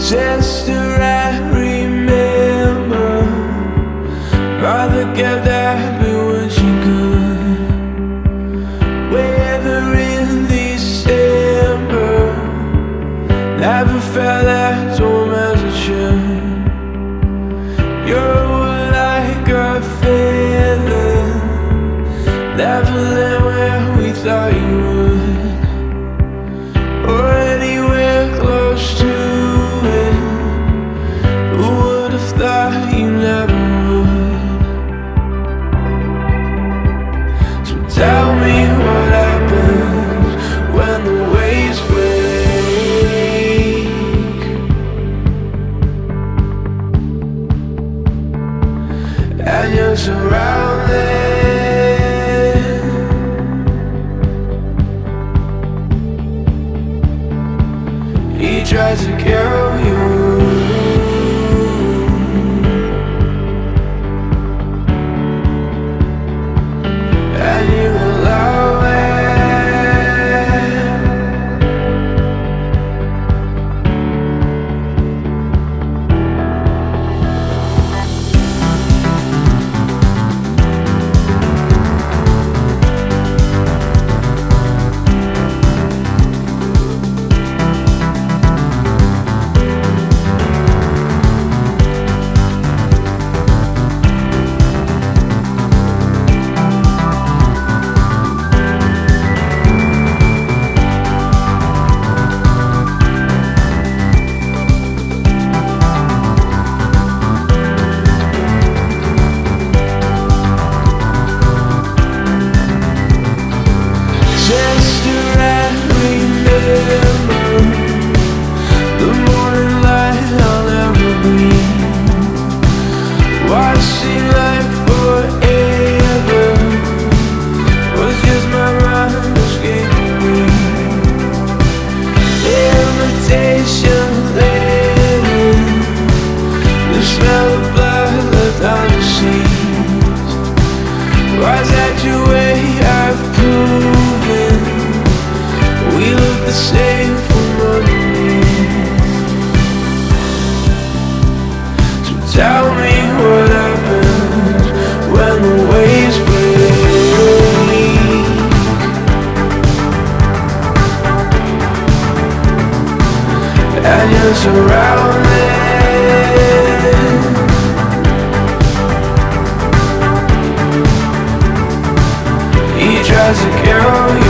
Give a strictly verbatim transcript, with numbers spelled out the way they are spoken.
Just to right remember, rather get happy when she could. Weather in December, never felt as warm as it should. You're like a feather, never land where we thought you would, or anywhere close to it. Who would have thought you never would? So tell me what happens when the waves break and you're surrounded. He tries to kill you, and you allow it. Just to right remember the morning light I'll never be. What seemed like forever was just my mind escaping me. Invitation laden, the smell of blood left on the seas. Was that your way of proving we look the same from underneath? So tell me what happens when the waves break and you're surrounded. He tries to kill you.